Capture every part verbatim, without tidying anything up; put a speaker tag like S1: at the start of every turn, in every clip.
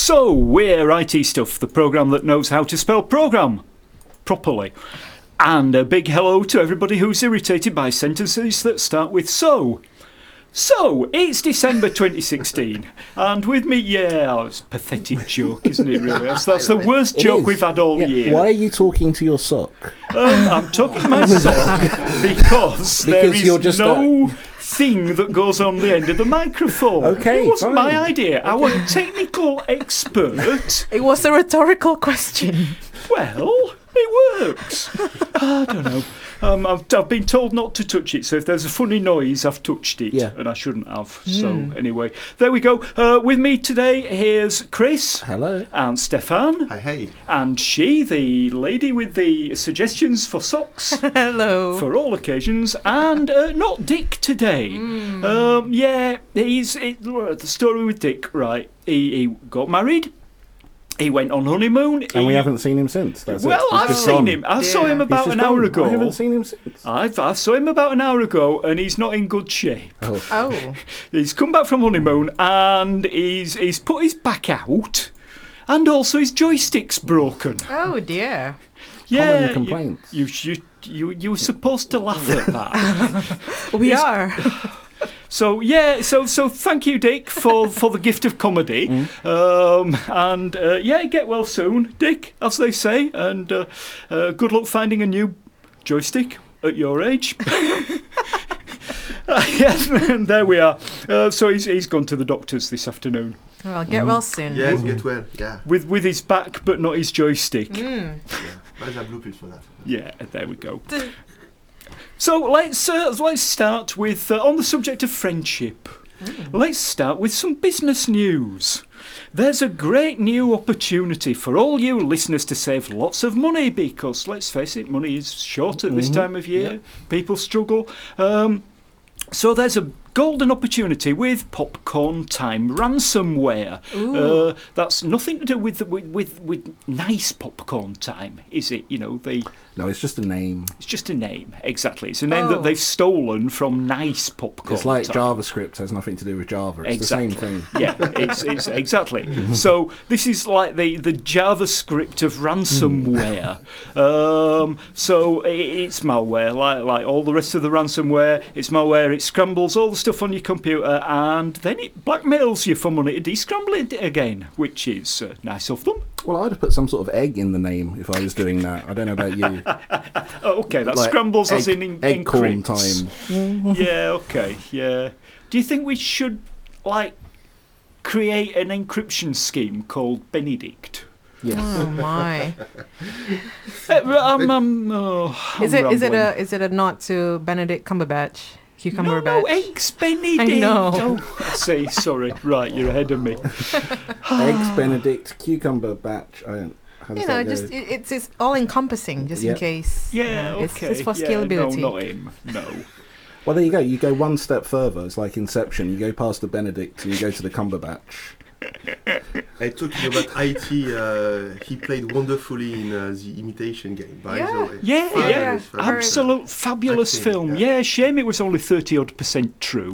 S1: So, we're I T Stuff, the programme that knows how to spell programme properly. And a big hello to everybody who's irritated by sentences that start with so. So, it's December twenty sixteen, and with me, yeah, oh, it's a pathetic joke, isn't it, really? That's, that's the worst
S2: It
S1: joke
S2: is.
S1: we've had all
S2: Yeah.
S1: year.
S2: Why are you talking to your sock?
S1: Um, I'm talking to my sock because, there
S2: Because
S1: is
S2: you're just
S1: no thing that goes on the end of the microphone.
S2: Okay,
S1: It wasn't
S2: fine.
S1: my idea. Our technical expert,
S3: It was a rhetorical question.
S1: well, it works. I don't know. Um, I've, I've been told not to touch it, so if there's a funny noise, I've touched it,
S2: Yeah.
S1: and I shouldn't have. So anyway, there we go. Uh, with me today, here's Chris
S2: Hello.
S1: and Stefan,
S4: Hi, hey.
S1: and she, the lady with the suggestions for socks.
S3: Hello.
S1: For all occasions, and uh, not Dick today. Um, yeah, he's it, the story with Dick. Right, he, he got married. He went on honeymoon.
S2: And we
S1: he-
S2: haven't seen him since. That's it.
S1: Well,
S2: He's
S1: I've
S2: just
S1: seen
S2: gone.
S1: him. I saw
S3: Yeah.
S1: him
S3: He's
S1: about
S2: He's
S1: an
S2: just
S1: hour
S2: gone.
S1: ago.
S2: I haven't seen him since.
S1: I've, I saw him about an hour ago, and he's not in good shape.
S2: Oh.
S3: Oh.
S1: He's come back from honeymoon, and he's he's put his back out, and also his joystick's broken.
S3: Oh dear.
S1: Yeah,
S2: Common
S1: you-
S2: complaints.
S1: You you you you were supposed to laugh at that.
S3: We
S1: Is-
S3: are.
S1: So yeah, so so thank you, Dick, for, for the gift of comedy, um, and uh, yeah, get well soon, Dick, as they say, and uh, uh, good luck finding a new joystick at your age. Uh, yes, and there we are. Uh, so he's he's gone to the doctors this afternoon
S3: Well, get well soon.
S4: Yes, get well. Yeah.
S1: with with his back, but not his joystick.
S3: Mm.
S4: Where's that blue pill for that?
S1: Yeah, there we go. So let's uh, let's start with uh, on the subject of friendship. Let's start with some business news. There's a great new opportunity for all you listeners to save lots of money because, let's face it, money is short at this time of year. People struggle. Um, so there's a golden opportunity with Popcorn Time ransomware. Uh, that's nothing to do with, the, with with with nice Popcorn Time, is it? You know, the
S2: No, it's just a name.
S1: it's just a name. Exactly, it's a name
S3: Oh.
S1: that they've stolen from nice Popcorn.
S2: It's like
S1: Time.
S2: JavaScript has nothing to do with Java. It's
S1: Exactly.
S2: the same thing.
S1: Yeah, it's, it's exactly. So this is like the, the JavaScript of ransomware. Um, so i it's malware, like like all the rest of the ransomware. It's malware. It scrambles all the stuff on your computer, and then it blackmails you for money to descramble it again, which is uh, nice of them.
S2: Well, I'd have put some sort of egg in the name if I was doing that. I don't know about you.
S1: Oh, okay, that
S2: Like
S1: scrambles as
S2: egg-
S1: in, in
S2: egg corn
S1: encrypts.
S2: time.
S1: Yeah, okay, yeah. Do you think we should like create an encryption scheme called Benedict?
S2: Yes.
S3: Oh my.
S1: Uh, I'm, I'm, oh, I'm
S3: Is it is it
S1: rambling.
S3: a is it a nod to Benedict Cumberbatch? Cucumber
S1: No, no,
S3: batch.
S1: eggs Benedict.
S3: I know.
S1: Oh, I see, sorry. Right, you're ahead of me.
S2: Eggs Benedict, cucumber batch. I don't. How does
S3: You know,
S2: that go?
S3: just it, it's it's all encompassing, just
S2: Yep.
S3: in case. you
S1: Yeah,
S3: know,
S1: okay.
S3: It's, it's for
S1: yeah,
S3: scalability.
S1: No, not him. No.
S2: Well, there you go. You go one step further. It's like Inception. You go past the Benedict and you go to the Cumberbatch.
S4: Hey, talking about I T, uh, he played wonderfully in uh, the Imitation Game, by
S3: Yeah.
S4: the way.
S1: Yeah,
S3: Fabulous,
S1: yeah,
S3: fabulous.
S1: absolute fabulous
S4: Acting,
S1: film.
S4: yeah.
S1: Yeah, shame it was only thirty odd percent true.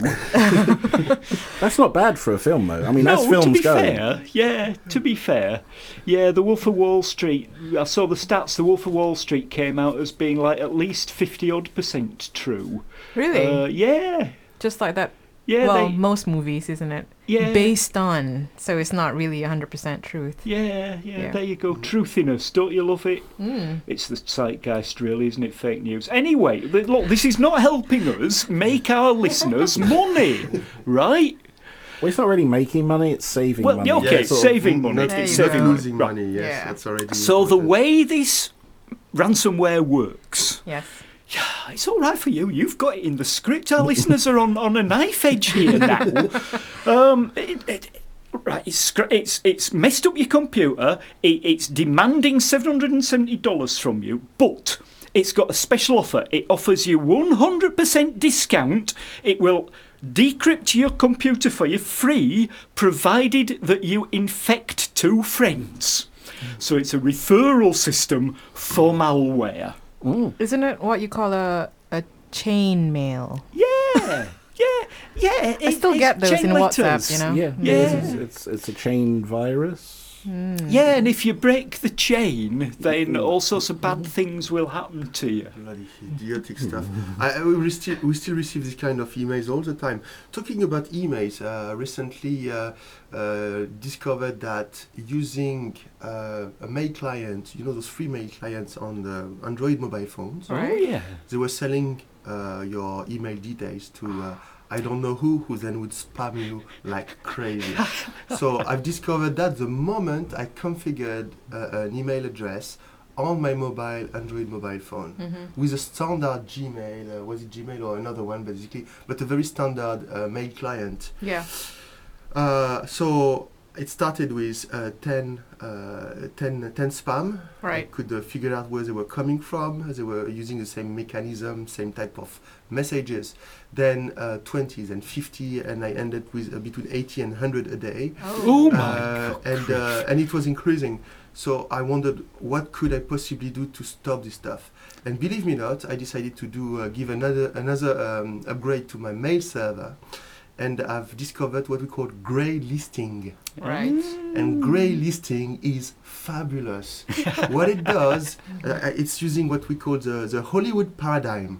S2: That's not bad for a film, though. I mean,
S1: no,
S2: as films
S1: to be
S2: go.
S1: fair, yeah, to be fair, yeah, The Wolf of Wall Street. I saw the stats. The Wolf of Wall Street came out as being like at least fifty odd percent true.
S3: Really?
S1: Uh, yeah,
S3: just like that.
S1: yeah,
S3: well,
S1: they,
S3: most movies, isn't it?
S1: yeah.
S3: Based on, so it's not really one hundred percent truth.
S1: Yeah, yeah,
S3: Yeah.
S1: there you go. Truthiness, don't you love it?
S3: Mm.
S1: It's the zeitgeist, really, isn't it? Fake news. Anyway, th- look, this is not helping us make our listeners money, right?
S2: Well, it's not really making money; it's saving
S1: Well,
S2: money.
S1: yeah, okay,
S4: so
S1: saving
S4: n-
S1: money.
S4: Not,
S3: There
S1: It's
S3: you
S4: not
S1: saving
S3: go.
S1: money.
S4: losing
S1: Right.
S4: money, yes,
S3: Yeah.
S4: that's already
S1: So the
S4: important.
S1: way this ransomware works,
S3: Yes.
S1: yeah, it's all right for you. You've got it in the script. Our listeners are on, on a knife edge here now. Um, it, it, right, it's, scr- it's it's messed up your computer. It, it's demanding seven hundred and seventy dollars from you, but it's got a special offer. It offers you one hundred percent discount. It will decrypt your computer for you free, provided that you infect two friends. So it's a referral system for malware.
S2: Mm.
S3: Isn't it what you call a a chain mail?
S1: Yeah, Yeah, yeah.
S3: I still
S1: it,
S3: get
S1: it's
S3: those
S1: chain
S3: in WhatsApp,
S1: letters.
S3: you know?
S2: Yeah,
S1: Yeah.
S2: It's, it's it's a chain virus.
S3: Mm.
S1: Yeah, and if you break the chain, then
S2: Mm.
S1: all sorts of bad things will happen to you.
S4: Bloody idiotic stuff. I, I we still we still receive this kind of emails all the time. Talking about emails, uh, recently uh, uh, discovered that using uh, a mail client, you know those free mail clients on the Android mobile phones,
S3: Right.
S1: Oh yeah.
S4: they were selling uh, your email details to uh, I don't know who, who then would spam you like crazy. So I've discovered that the moment I configured uh, an email address on my mobile Android mobile phone
S3: Mm-hmm.
S4: with a standard Gmail, uh, was it Gmail or another one basically, but a very standard uh, mail client.
S3: Yeah.
S4: Uh, so it started with uh, ten, uh, ten, ten spam. I
S3: Right.
S4: could uh, figure out where they were coming from. They were using the same mechanism, same type of messages. Then uh, twenty, then fifty, and I ended with uh, between eighty and one hundred a day.
S1: Oh my
S4: Uh,
S1: God.
S4: and uh, and it was increasing. So I wondered what could I possibly do to stop this stuff. And believe me not, I decided to do uh, give another another um, upgrade to my mail server, and I've discovered what we call grey listing.
S3: Right.
S4: And grey listing is fabulous. What it does, uh, it's using what we call the, the Hollywood paradigm.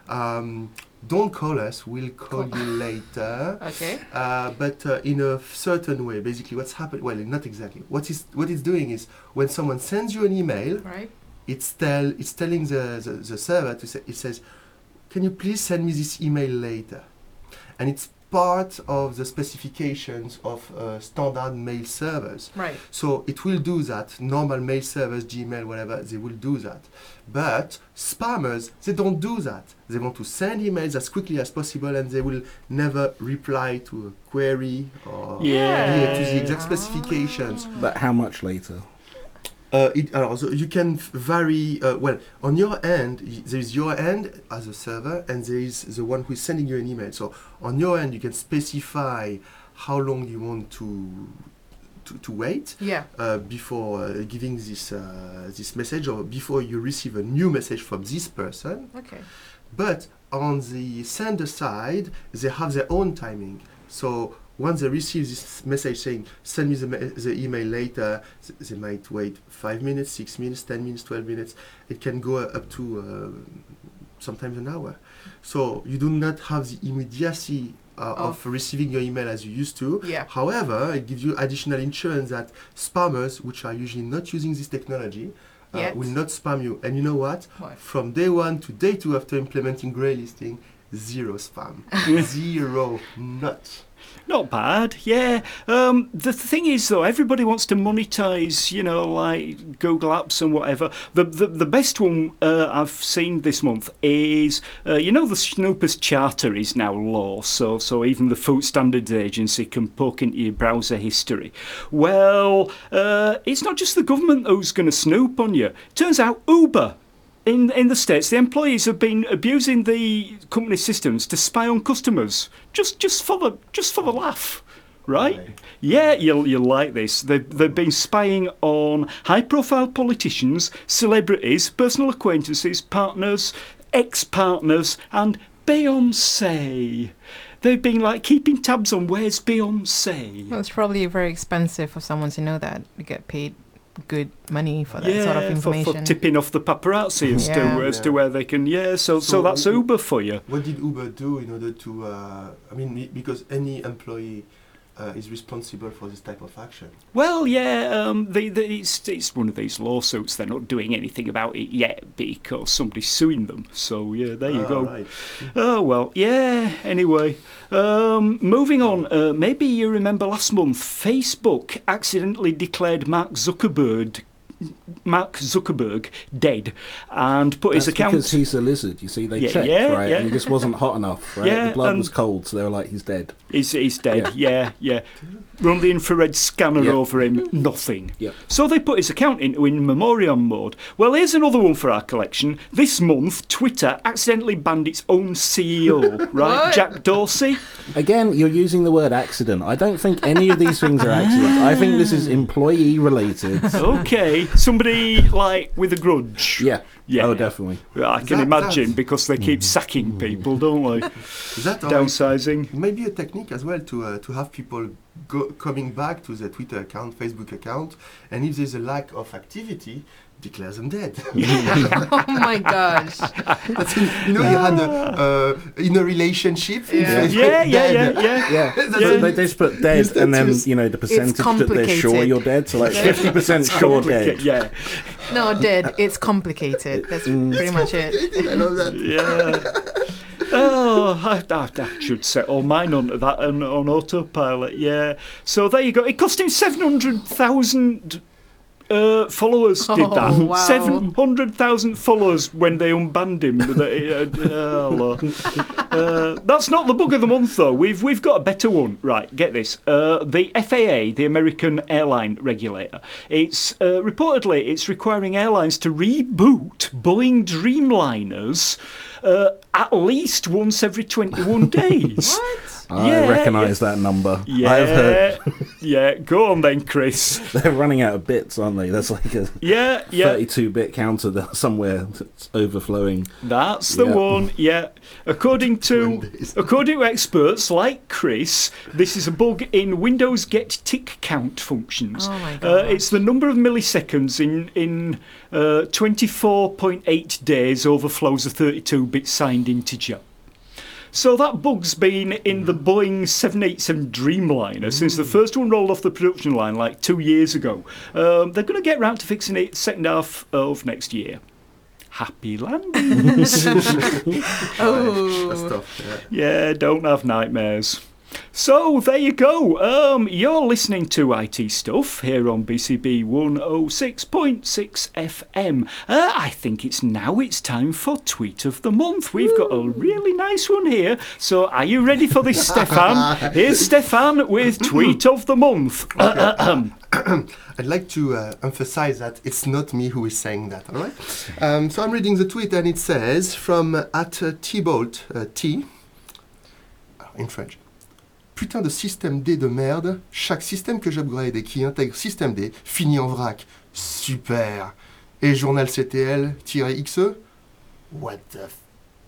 S4: Um, don't call us, we'll call you later.
S3: Okay.
S4: Uh, but uh, in a f- certain way, basically what's happened, well, not exactly. What is what it's doing is when someone sends you an email,
S3: Right.
S4: it's tell it's telling the, the, the server to say, it says, can you please send me this email later? And it's part of the specifications of uh, standard mail servers.
S3: Right.
S4: So it will do that. Normal mail servers, Gmail, whatever, they will do that. But spammers, they don't do that. They want to send emails as quickly as possible, and they will never reply to a query or
S1: Yeah.
S4: adhere to the exact specifications.
S2: But how much later?
S4: Uh, it, uh, so you can f- vary, uh, well, on your end, y- there is your end as a server, and there is the one who is sending you an email. So on your end, you can specify how long you want to to, to wait
S3: Yeah.
S4: uh, before uh, giving this uh, this message, or before you receive a new message from this person.
S3: Okay.
S4: But on the sender side, they have their own timing. So once they receive this message saying, send me the, me- the email later, th- they might wait five minutes, six minutes, ten minutes, twelve minutes. It can go uh, up to uh, sometimes an hour. So you do not have the immediacy uh, of
S3: Of-
S4: receiving your email as you used to.
S3: Yeah.
S4: However, it gives you additional insurance that spammers, which are usually not using this technology, uh,
S3: Yet.
S4: will not spam you. And you know what?
S3: What?
S4: From day one to day two after implementing grey listing, zero spam. Zero. Not.
S1: Not bad, yeah. Um, the th- thing is, though, everybody wants to monetize, you know, like Google Apps and whatever. The the, the best one uh, I've seen this month is, uh, you know, the Snoopers Charter is now law, so so even the Food Standards Agency can poke into your browser history. Well, uh, it's not just the government who's going to snoop on you. Turns out Uber. In in the States, the employees have been abusing the company systems to spy on customers, just just for the just for the laugh, right?
S4: Right.
S1: Yeah, you'll you'll like this. They've they've been spying on high-profile politicians, celebrities, personal acquaintances, partners, ex-partners, and Beyonce. They've been like keeping tabs on where's Beyonce.
S3: Well, it's probably very expensive for someone to know that. You get paid good money for that sort of
S1: for,
S3: information.
S1: for tipping off the paparazzi as
S3: Yeah.
S1: to as to
S4: Yeah.
S1: where they can. Yeah, so so,
S4: So
S1: that's
S4: w-
S1: Uber for you.
S4: What did Uber do in order to, uh, I mean, be- because any employee uh, is responsible for this type of action.
S1: Well, yeah, um, the, the, it's, it's one of these lawsuits. They're not doing anything about it yet because somebody's suing them. So, yeah, there you
S4: Ah,
S1: go.
S4: Right.
S1: Oh, well, yeah, anyway. Um, moving on, uh, maybe you remember last month, Facebook accidentally declared Mark Zuckerberg Mark Zuckerberg dead and put his
S2: That's
S1: account...
S2: because he's a lizard, you see. They
S1: Yeah,
S2: checked,
S1: yeah,
S2: right?
S1: yeah.
S2: And he just wasn't hot enough, right?
S1: Yeah,
S2: the blood
S1: and-
S2: was cold, so they were like, he's dead.
S1: He's, he's dead, yeah, yeah. Run the infrared scanner
S2: Yep.
S1: over him, nothing.
S2: Yep.
S1: So they put his account into in memoriam mode. Well, here's another one for our collection. This month, Twitter accidentally banned its own C E O, right?
S3: What?
S1: Jack Dorsey.
S2: Again, you're using the word accident. I don't think any of these things are accidents. I think this is employee related.
S1: Okay, somebody, like, with a grudge.
S2: Yeah.
S1: Yeah.
S2: Oh, definitely.
S1: I can
S4: That-
S1: imagine
S4: that-
S1: because they keep sacking people, don't they?
S4: That or
S1: Downsizing.
S4: maybe a technique as well to uh, to have people go, coming back to the Twitter account, Facebook account, and if there's a lack of activity, declare them dead.
S3: Oh my gosh.
S4: That's in, you know, you had a, uh, in a relationship. in
S3: Yeah.
S4: Facebook,
S1: Yeah, yeah,
S4: dead.
S1: yeah, yeah.
S2: Yeah,
S4: That's
S2: so
S4: a-
S2: they they just put dead
S4: Use that
S2: and then,
S4: to-
S2: you know, the percentage that they're
S3: complicated.
S2: sure you're dead. So like fifty percent sure dead.
S1: Yeah,
S3: No, dead. It's complicated. That's
S2: Mm.
S3: pretty much it.
S4: I love that.
S1: yeah. Oh, I, I, I should set all mine on that on, on autopilot. Yeah. So there you go. It cost him seven hundred thousand. Uh, followers did
S3: Oh,
S1: that.
S3: wow.
S1: seven hundred thousand followers when they unbanned him. uh, uh, hello. Uh, that's not the bug of the month, though. We've we've got a better one. Right, get this. Uh, the F A A, the American airline regulator, it's uh, reportedly it's requiring airlines to reboot Boeing Dreamliners uh, at least once every twenty-one days.
S3: What?
S2: I
S1: Yeah,
S2: recognise that number.
S1: Yeah,
S2: I've heard
S1: yeah. Go on then, Chris.
S2: they're running out of bits, aren't they? There's like a
S1: Yeah, yeah.
S2: thirty-two bit counter there somewhere that's overflowing.
S1: That's the
S2: Yeah.
S1: one, yeah. According to
S4: Mondays.
S1: according to experts like Chris, this is a bug in Windows Get Tick Count functions.
S3: Oh my
S1: Uh,
S3: god.
S1: it's the number of milliseconds in in uh, twenty-four point eight days overflows a thirty-two bit signed integer. So that bug's been in the Boeing seven eighty-seven Dreamliner since the first one rolled off the production line like two years ago. Um, they're going to get round to fixing it second half of next year. Happy landings.
S3: Oh.
S4: That's tough. Yeah.
S1: Yeah, don't have nightmares. So there you go. Um, you're listening to I T Stuff here on B C B one oh six point six F M. Uh, I think it's now it's time for Tweet of the Month. We've got a really nice one here. So are you ready for this, Stefan? Here's Stefan with Tweet of the Month.
S4: I'd like to uh, emphasize that it's not me who is saying that, all right? Um, so I'm reading the tweet and it says from uh, at uh, T-Bolt, uh, T, in French. Putain de système D de merde, chaque système que j'upgrade et qui intègre système D finit en vrac. Super. Et journal C T L-X E? What the f...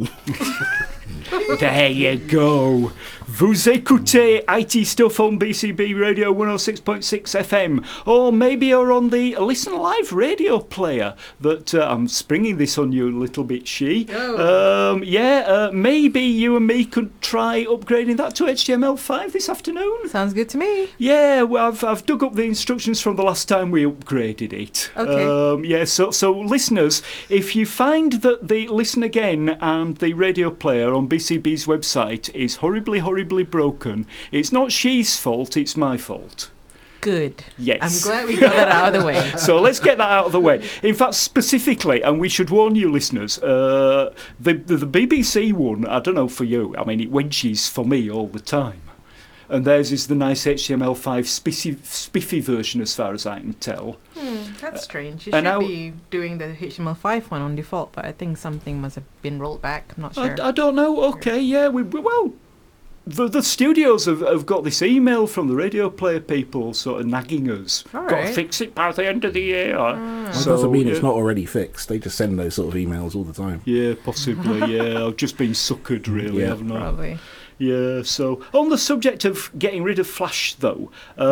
S1: There you go. Vous écoutez I T Stuff on B C B Radio one oh six point six F M. Or maybe you're on the Listen Live radio player that uh, I'm springing this on you a little bit, she.
S3: Oh.
S1: Um, yeah, uh, maybe you and me could try upgrading that to H T M L five this afternoon.
S3: Sounds good to me.
S1: Yeah, well, I've, I've dug up the instructions from the last time we upgraded it.
S3: Okay.
S1: Um, yeah, so, so listeners, if you find that the Listen Again and the radio player on B C B's website is horribly, horribly broken, it's not she's fault, it's my fault.
S3: Good.
S1: Yes.
S3: I'm glad we got that out of the way.
S1: So let's get that out of the way. In fact, specifically, and we should warn you listeners, uh, the, the, the B B C one, I don't know for you, I mean, it wenches for me all the time. And theirs is the nice H T M L five spiffy, spiffy version as far as I can tell.
S3: Hmm, that's strange. You
S1: and
S3: should
S1: now-
S3: be doing the H T M L five one on default, but I think something must have been rolled back. I'm not sure.
S1: I, I don't know. Okay, yeah, we, we well, the the studios have, have got this email from the radio player people sort of nagging us.
S3: All
S1: Got to
S3: right.
S1: fix it by the end of the year.
S3: Ah.
S2: That
S1: So,
S2: doesn't mean it's
S1: yeah.
S2: not already fixed. They just send those sort of emails all the time.
S1: Yeah, possibly. Yeah, I've just been suckered, really,
S2: Yeah.
S1: haven't I?
S3: Probably.
S1: Yeah. So on the subject of getting rid of Flash, though,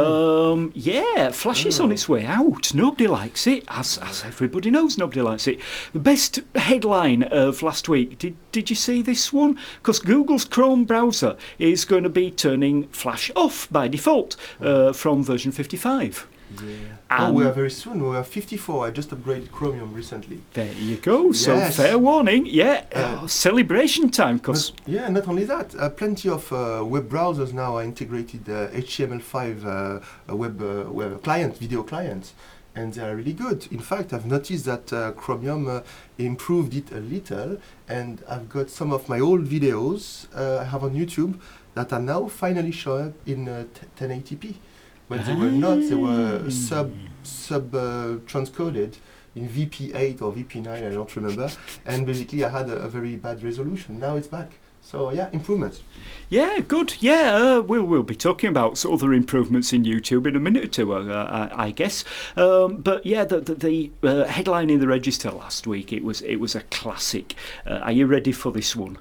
S1: um, yeah, Flash is on its way out. Nobody likes it, as as everybody knows. Nobody likes it. The best headline of last week. Did did you see this one? Because Google's Chrome browser is going to be turning Flash off by default uh, from version fifty-five.
S4: Yeah.
S1: Um,
S4: oh, we are very soon. We are fifty-four. I just upgraded Chromium recently.
S1: There you go. So
S4: Yes.
S1: fair warning. Yeah,
S4: Uh,
S1: oh, celebration time. Because
S4: But, yeah, not only that, uh, plenty of uh, web browsers now are integrated uh, H T M L five uh, uh, web, uh, web client, video clients, and they are really good. In fact, I've noticed that uh, Chromium uh, improved it a little, and I've got some of my old videos uh, I have on YouTube that are now finally showing up in uh, t- ten eighty p. When they were not, they were sub sub uh, transcoded in V P eight or V P nine, I don't remember. And basically, I had a, a very bad resolution. Now it's back. So yeah, improvements.
S1: Yeah, good. Yeah, uh, we'll we'll be talking about some other improvements in YouTube in a minute or two, uh, I, I guess. Um, but yeah, the the, the uh, headline in the Register last week, it was it was a classic. Uh, are you ready for this one?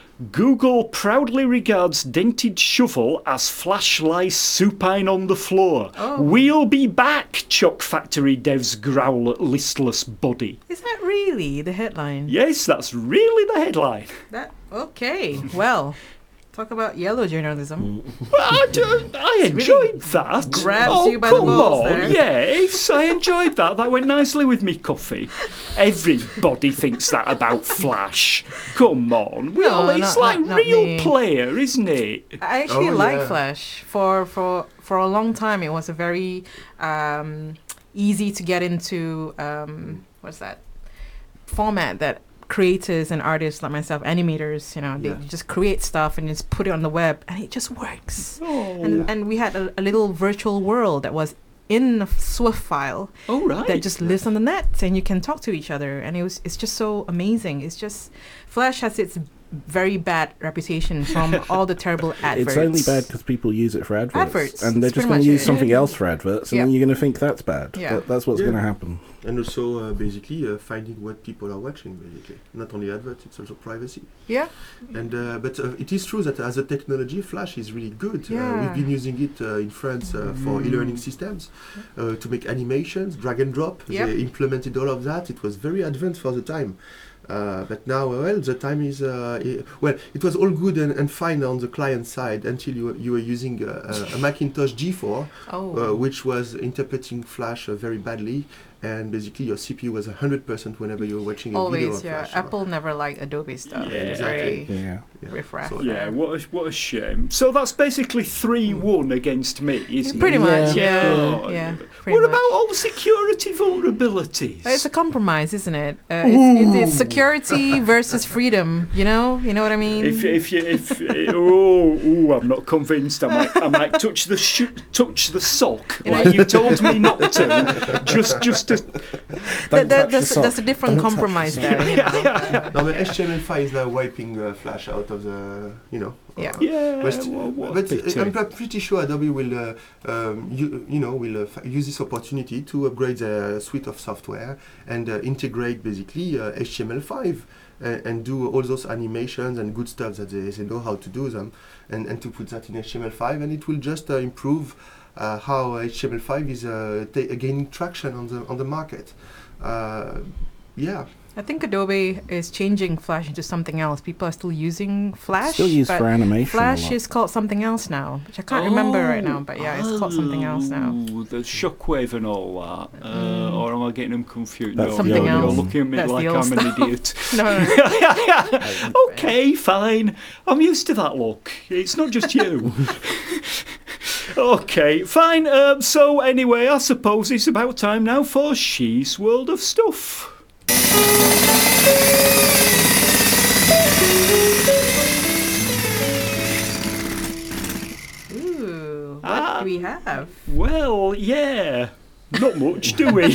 S1: Google proudly regards dented shovel as flash lies supine on the floor.
S3: Oh.
S1: We'll be back, Choc Factory devs growl at listless body.
S3: Is that really the headline?
S1: Yes, that's really the headline.
S3: That okay. Well, talk about yellow journalism.
S1: Well, I, do- I enjoyed that.
S3: grabs
S1: oh,
S3: you by the
S1: come
S3: balls
S1: on.
S3: there.
S1: Yes, I enjoyed that. That went nicely with me coffee. Everybody thinks that about Flash. Come on. Well,
S3: No,
S1: it's
S3: not-
S1: like
S3: not- not
S1: real
S3: me.
S1: player, isn't it?
S3: I actually
S4: Oh,
S3: like
S4: yeah.
S3: Flash. For for for a long time, it was a very um, easy to get into. Um, what's that format that creators and artists like myself, animators, you know, they
S4: Yeah.
S3: just create stuff and just put it on the web, and it just works.
S1: Oh,
S3: And and we had a, a little virtual world that was in a Swift file
S1: oh right.
S3: that just lives on the net, and you can talk to each other, and it was it's just so amazing. It's just Flash has its very bad reputation from all the terrible adverts.
S2: It's only bad because people use it for adverts,
S3: Adverts,
S2: and they're
S3: that's
S2: just
S3: pretty
S2: going
S3: much
S2: to use
S3: it.
S2: something
S3: Yeah.
S2: else for adverts, and
S3: Yeah.
S2: then you're going to think that's bad.
S3: Yeah.
S2: That, that's what's
S4: Yeah.
S2: going to happen.
S4: And also uh, basically uh, finding what people are watching, basically. Not only adverts, it's also privacy.
S3: Yeah.
S4: And uh, but uh, it is true that as a technology, Flash is really good. Uh,
S3: Yeah.
S4: we've been using it uh, in France uh, for
S1: Mm.
S4: e-learning systems uh, to make animations, drag and drop.
S3: Yep.
S4: They implemented all of that. It was very advanced for the time. Uh, but now, well, the time is uh, I- well. It was all good and, and fine on the client side until you were- you were using uh, a, a Macintosh G four,
S3: Oh.
S4: uh, which was interpreting Flash uh, very badly, and basically your C P U was one hundred percent whenever you were watching a video
S3: Always,
S4: of
S3: yeah.
S4: Flash.
S3: Apple never liked Adobe stuff.
S1: Yeah,
S3: It's
S4: exactly.
S3: very
S2: Yeah.
S4: Yeah.
S3: riff raff.
S4: So-
S1: Yeah, what a, what a shame. So that's basically three one against me, isn't
S3: Pretty
S1: it?
S3: much,
S1: Yeah.
S3: yeah. Yeah. pretty
S1: What
S3: much.
S1: about all the security vulnerabilities?
S3: It's a compromise, isn't it? Uh, it's, it's, it's security versus freedom. You know, you know what I mean.
S1: If if you if oh, oh I'm not convinced. I might I might touch the sh- touch the sock
S3: You know,
S1: like you told me not to. Just just to.
S3: That- that-
S2: Don't touch the
S3: that's,
S2: sock.
S3: that's a different
S2: Don't touch the
S3: compromise
S2: sock.
S3: there. You know?
S4: No, but H T M L five is now wiping uh, Flash out of the, you know.
S3: Yeah.
S4: uh,
S1: Yeah.
S4: But,
S1: what, what a
S4: but
S1: pity.
S4: uh, I'm pre- pretty sure Adobe will, uh, um, you, you know, will uh, f- use this opportunity to upgrade their suite of software and uh, integrate basically uh, H T M L five and, and do all those animations and good stuff that they, they know how to do them, and, and to put that in H T M L five, and it will just uh, improve uh, how H T M L five is uh, ta- gaining traction on the on the market. Uh, yeah.
S3: I think Adobe is changing Flash into something else. People are still using Flash.
S2: Still used
S3: but
S2: for animation. a
S3: Flash
S2: lot.
S3: is called something else now, which I can't remember right now. But yeah, it's called something else now.
S1: Oh, the shockwave and all that. Uh,
S3: Mm.
S1: Or am I getting them confused?
S2: That's
S1: no,
S3: Something
S1: you're,
S3: else.
S1: You're looking at me
S3: That's
S1: like
S3: the old
S1: I'm an
S3: stuff.
S1: idiot.
S3: No, no, no.
S1: Okay, fine. I'm used to that look. It's not just you. Okay, fine. Um, so anyway, I suppose it's about time now for She's World of Stuff.
S3: Ooh, what
S1: Ah.
S3: do we have?
S1: Well, yeah. Not much, do we?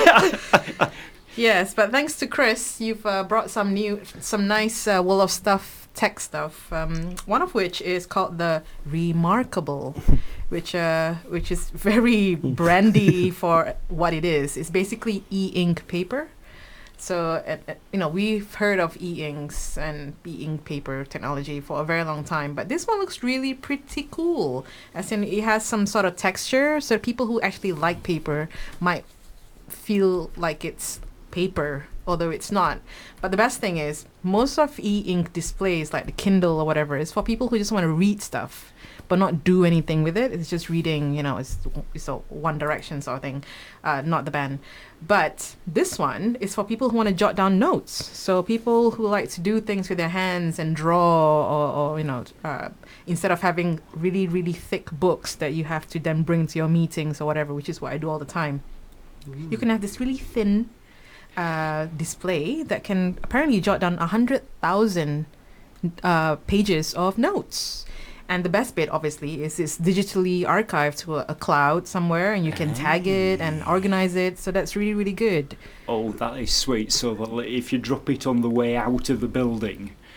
S3: Yes, but thanks to Chris, you've uh, brought some new, some nice uh, wall of stuff, tech stuff. Um, one of which is called the Remarkable, which uh, which is very brandy for what it is. It's basically e-ink paper. So uh, uh, you know, we've heard of e-inks and e-ink paper technology for a very long time, but this one looks really pretty cool. As in, it has some sort of texture, so people who actually like paper might feel like it's paper, although it's not. But the best thing is, most of e-ink displays, like the Kindle or whatever, is for people who just want to read stuff but not do anything with it. It's just reading, you know, it's, it's a One Direction sort of thing, uh, not the band. But this one is for people who want to jot down notes. So people who like to do things with their hands and draw, or, or you know, uh, instead of having really, really thick books that you have to then bring to your meetings or whatever, which is what I do all the time. You can have this really thin uh, display that can apparently jot down one hundred thousand uh, pages of notes. And the best bit, obviously, is it's digitally archived to a, a cloud somewhere, and you can tag it and organize it. So that's really, really good.
S1: Oh, that is sweet. So that li- if you drop it on the way out of the building,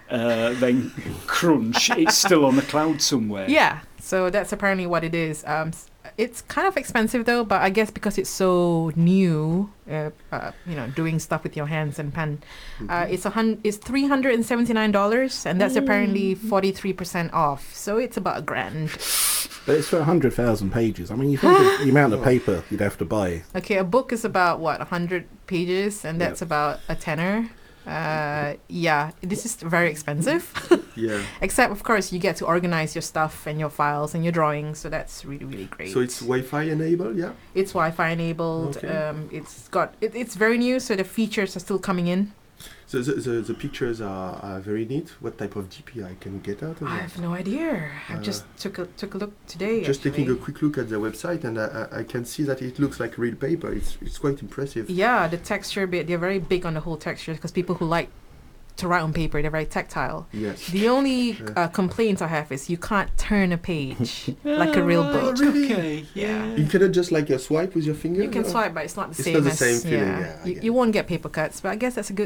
S1: uh, then crunch, it's still on the cloud somewhere.
S3: Yeah, so that's apparently what it is. Um, s- it's kind of expensive though, but I guess because it's so new, uh, uh, you know, doing stuff with your hands and pen, uh, it's a hun- it's three hundred and seventy nine dollars, and that's apparently forty three percent off. So it's about a grand.
S2: But it's for one hundred thousand pages. I mean, you think of the amount of paper you'd have to buy.
S3: Okay, a book is about what, a hundred pages, and that's
S2: Yep.
S3: about a tenner. Uh, yeah, this is very expensive.
S4: Yeah.
S3: Except, of course, you get to organize your stuff and your files and your drawings, so that's really, really great.
S4: So it's Wi-Fi enabled, yeah.
S3: It's Wi-Fi enabled.
S4: Okay.
S3: Um, it's got it, it's very new, so the features are still coming in.
S4: So the, the, the pictures are, are very neat. What type of D P I can you get out of
S3: I
S4: that?
S3: have no idea. I
S4: Uh,
S3: just took a took a look today.
S4: Just
S3: actually.
S4: taking a quick look at the website, and I, I, I can see that it looks like real paper. It's it's quite impressive.
S3: Yeah, the texture bit. They're very big on the whole texture because people who like to write on paper, they're very tactile.
S4: Yes.
S3: The only
S4: Yeah.
S3: uh, complaint I have is you can't turn a page like a real
S1: Ah,
S3: book.
S4: really?
S1: Okay, yeah.
S4: You cannot just like uh, swipe with your finger.
S3: You can
S4: no?
S3: swipe, but it's not the
S4: It's
S3: same
S4: not the
S3: as
S4: same feeling,
S3: yeah.
S4: yeah, I
S3: you,
S4: get
S3: you
S4: it.
S3: won't get paper cuts, but I guess that's a good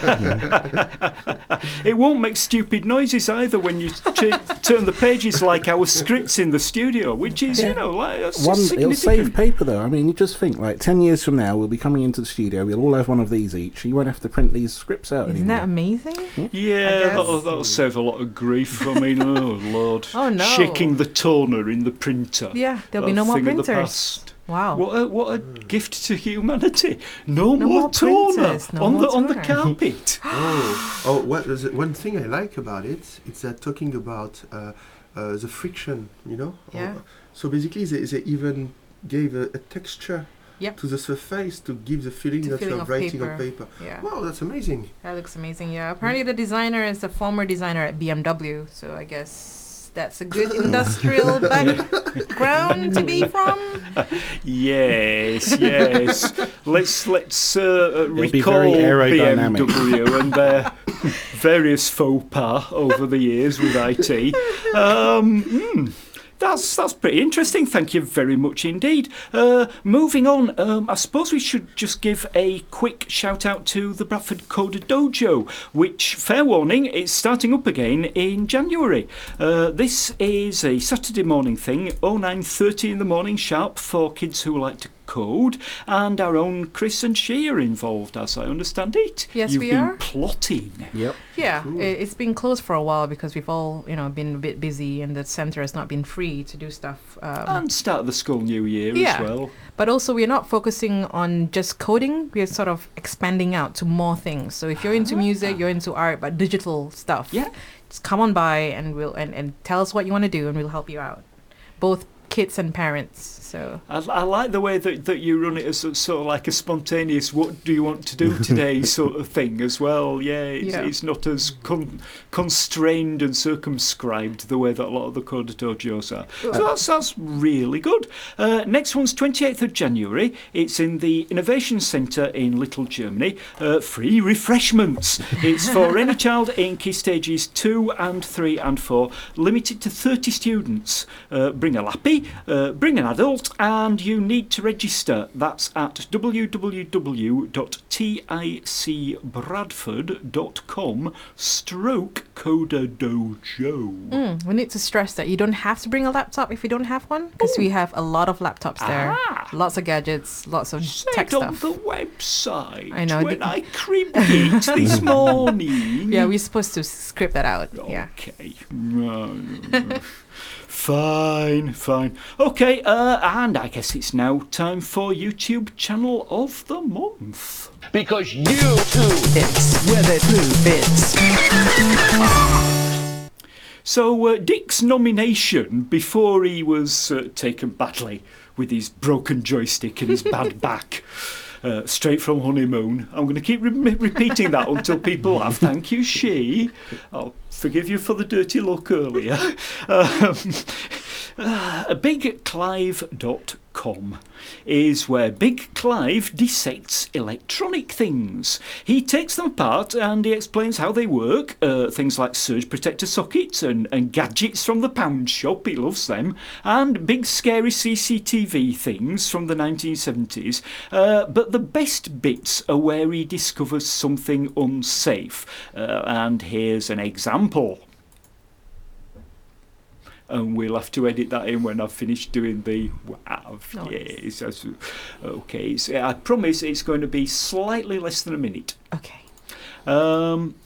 S3: thing.
S1: It won't make stupid noises either when you ch- turn the pages like our scripts in the studio, which is, you know, like that's
S2: One, it'll
S1: significant.
S2: save paper though. I mean, you just think like ten years from now, we'll be coming into the studio. We'll all have one of these each. You won't have to print these scripts out
S3: Isn't that
S2: anymore.
S3: amazing?
S1: Yeah,
S3: I guess.
S1: that'll, that'll save a lot of grief. I mean, oh Lord.
S3: Oh no.
S1: Shaking the toner in the printer.
S3: Yeah, there'll be
S1: A
S3: no more
S1: thing of the
S3: printers.
S1: past.
S3: Wow.
S1: What a, what a gift to humanity. No,
S3: No
S1: more,
S3: more
S1: toner
S3: printers, no
S1: on
S3: more
S1: the on the
S3: toner.
S1: carpet.
S4: Oh, oh what, the, one thing I like about it is that talking about uh, uh, the friction, you know.
S3: Yeah.
S4: Uh, so basically, they, they even gave a, a texture
S3: Yep.
S4: to the surface to give the feeling
S3: The
S4: that
S3: feeling
S4: you're
S3: of
S4: writing
S3: paper.
S4: on paper.
S3: Yeah.
S4: Wow, that's amazing.
S3: That looks amazing. Yeah. Apparently, the designer is a former designer at B M W, so I guess that's a good industrial background to be from.
S1: Yes, yes. Let's let's uh,
S2: be
S1: recall
S2: very
S1: B M
S2: aerodynamic.
S1: W and their various faux pas over the years with I T. Um, hmm. That's that's pretty interesting. Thank you very much indeed. Uh, moving on, um, I suppose we should just give a quick shout out to the Bradford Coder Dojo, which, fair warning, it's starting up again in January. Uh, this is a Saturday morning thing, oh nine thirty in the morning sharp for kids who like to code, and our own Chris and she are involved, as I understand it.
S3: Yes,
S1: You've
S3: we
S1: been
S3: are.
S1: plotting.
S2: Yep.
S3: Yeah,
S4: Cool.
S3: i- it's been closed for a while because we've all, you know, been a bit busy, and the centre has not been free to do stuff. Um,
S1: And start of the school new year
S3: Yeah.
S1: as well.
S3: But also, we're not focusing on just coding. We're sort of expanding out to more things. So if you're into music, you're into art, but digital stuff,
S1: Yeah.
S3: just come on by and we'll and, and tell us what you want to do, and we'll help you out, both kids and parents. So
S1: I, I like the way that, that you run it as a, sort of like a spontaneous what do you want to do today sort of thing as well. Yeah, it's,
S3: Yeah.
S1: it's not as con- constrained and circumscribed the way that a lot of the Coder Dojos are. So that's, that's really good. Uh, next one's twenty-eighth of January. It's in the Innovation Centre in Little Germany. Uh, free refreshments. It's for any child in key stages two and three and four, limited to thirty students. Uh, bring a lappy, uh, bring an adult, and you need to register. That's at w w w dot ticbradford dot com stroke Coder Dojo.
S3: mm, we need to stress that you don't have to bring a laptop if you don't have one, because we have a lot of laptops there,
S1: Ah.
S3: lots of gadgets, lots of
S1: Said
S3: tech
S1: on
S3: stuff.
S1: the website
S3: I know,
S1: when
S3: the-
S1: I cribbed it this morning.
S3: Yeah, we're supposed to script that out. Yeah.
S1: Okay. No. Fine, fine. Okay, uh, and I guess it's now time for YouTube channel of the month.
S5: Because you two bits with it two bits.
S1: So uh, Dick's nomination, before he was uh, taken badly with his broken joystick and his bad back, uh, straight from honeymoon. I'm going to keep re- repeating that until people laugh. Thank you, she. I'll forgive you for the dirty look earlier. Um, uh, big clive dot com is where Big Clive dissects electronic things. He takes them apart and he explains how they work, uh, things like surge protector sockets and, and gadgets from the pound shop, he loves them, and big scary C C T V things from the nineteen seventies. Uh, but the best bits are where he discovers something unsafe. Uh, and here's an example. And we'll have to edit that in when I've finished doing the wow.
S3: Nice.
S1: Yes, that's, okay. So I promise it's going to be slightly less than a minute.
S3: Okay.
S1: Um,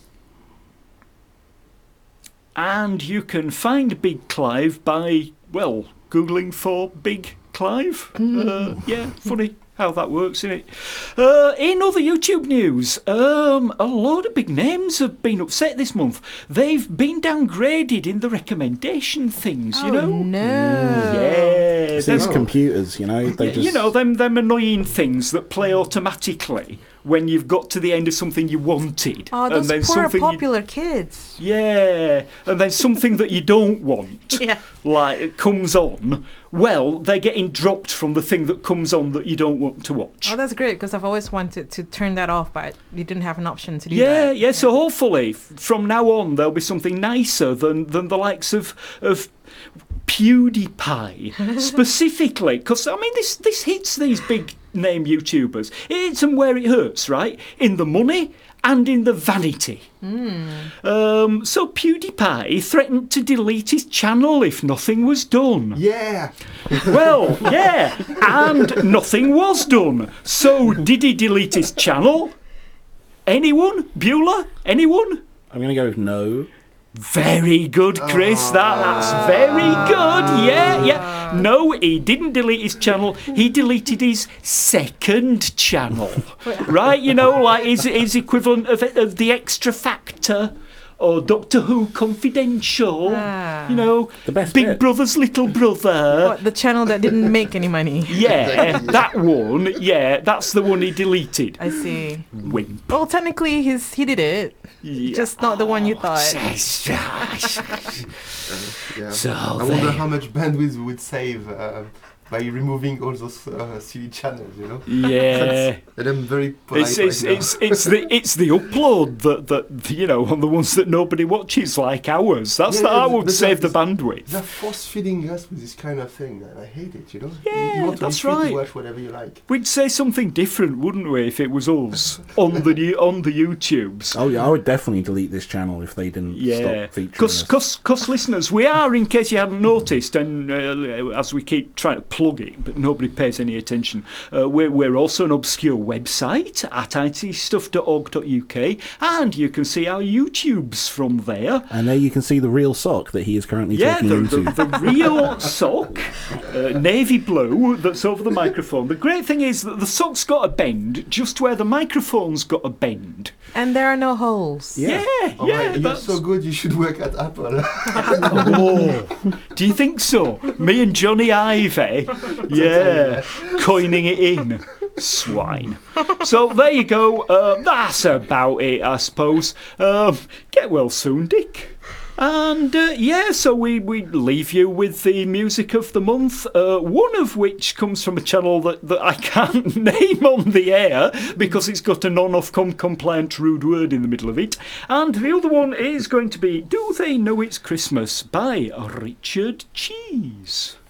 S1: and you can find Big Clive by, well, Googling for Big Clive. Uh, yeah, funny how that works, isn't it? Uh, in other YouTube news, um, a load of big names have been upset this month. They've been downgraded in the recommendation things, you
S3: oh,
S1: know?
S3: no.
S1: Yeah.
S2: It's these
S4: Oh.
S2: computers, you know, they
S1: Yeah,
S2: just...
S1: you know, them them annoying things that play automatically when you've got to the end of something you wanted.
S3: Oh, those
S1: then
S3: poor
S1: something you-
S3: popular kids.
S1: yeah, and then something that you don't want,
S3: Yeah.
S1: like, it comes on, well, they're getting dropped from the thing that comes on that you don't want to watch.
S3: Oh, that's great because I've always wanted to turn that off, but you didn't have an option to do
S1: Yeah,
S3: that.
S1: yeah, so hopefully, f- from now on, there'll be something nicer than, than the likes of, of PewDiePie, specifically, because, I mean, this, this hits these big name YouTubers. It hits them where it hurts, right? In the money and in the vanity. Um, so PewDiePie threatened to delete his channel if nothing was done.
S4: Yeah.
S1: Well, yeah, and nothing was done. So did he delete his channel? Anyone? Beulah? Anyone?
S2: I'm going to go with no.
S1: Very good, Chris. That, that's very good. Yeah, yeah. No, he didn't delete his channel. He deleted his second channel. Right? You know, like his, his equivalent of, of the Extra Factor or Doctor Who Confidential.
S3: Ah.
S1: You know,
S2: The best
S1: Big
S2: bit.
S1: Brother's Little Brother.
S3: What, the channel that didn't make any money.
S1: Yeah, that one. Yeah, that's the one he deleted.
S3: I see.
S1: Wimp.
S3: Well, technically, he's he did it.
S1: Yeah.
S3: Just not the one you thought.
S4: Yeah.
S1: So
S4: I wonder
S1: there.
S4: how much bandwidth we would save uh, by removing all those uh, silly channels, you know?
S1: Yeah.
S4: And I'm very polite
S1: It's it's,
S4: right now.
S1: it's it's the it's the upload that, that you know on the ones that nobody watches like ours. That's
S4: Yeah,
S1: that
S4: yeah,
S1: I would
S4: but
S1: save the
S4: that's-
S1: bandwidth.
S4: They're force feeding us with this kind of thing, and I hate it, you know? You-
S1: Yeah,
S4: you want to
S1: that's
S4: be free
S1: right.
S4: to watch whatever you like.
S1: We'd say something different, wouldn't we, if it was us on the new- on the YouTubes.
S2: Oh, yeah, I would definitely delete this channel if they didn't
S1: Yeah,
S2: stop featuring
S1: because
S2: us.
S1: cause, cause listeners, we are, in case you hadn't noticed, and uh, as we keep trying to plug it, but nobody pays any attention, uh, we're, we're also an obscure website at I T stuff dot org dot U K, and you can see our YouTubes from there.
S2: And there you can see the real sock that he is currently
S1: Yeah,
S2: talking
S1: the,
S2: into.
S1: the, the real sock, uh, navy blue, that's over the microphone. The great thing is that the sock's got a bend just where the microphone's got a bend.
S3: And there are no holes.
S2: Yeah.
S1: Yeah,
S4: Oh
S1: yeah.
S4: my, you're
S1: that's-
S4: so good, you should work at Apple.
S1: Oh, do you think so? Me and Johnny Ive, eh? Yeah, coining it in. Swine. So there you go. Uh, that's about it, I suppose. Um, get well soon, Dick. And uh, yeah, so we, we leave you with the music of the month, uh, one of which comes from a channel that, that I can't name on the air because it's got a non-Ofcom compliant rude word in the middle of it. And the other one is going to be Do They Know It's Christmas by Richard Cheese.